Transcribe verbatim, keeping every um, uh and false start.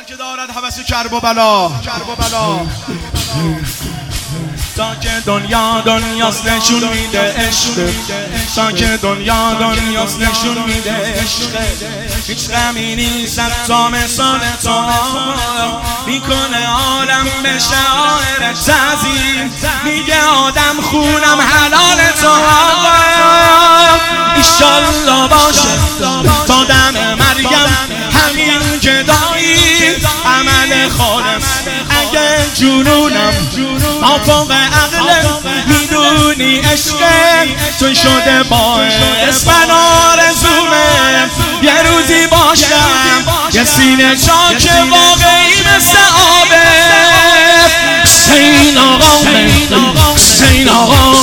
که دارد هوس کرب و بلا کرب و بلا تا که دنیا دنیاست نشون میده عشق، تا که دنیا دنیاست نشون میده عشق. هیچ غمی نیست تا مثال تو میکنه عالم به شاعر تعظیم. میگه آدم خونم حلال تو آقا، ایشالله باشه تا دم مریم همین گدایی عمل خالص. اگه جنونم آفاق عقل میدونی عشق تو شده باعث من آرزومه یه روزی باشم یه سینه چاک واقعی مثل آبه. حسین آقا حسین آقا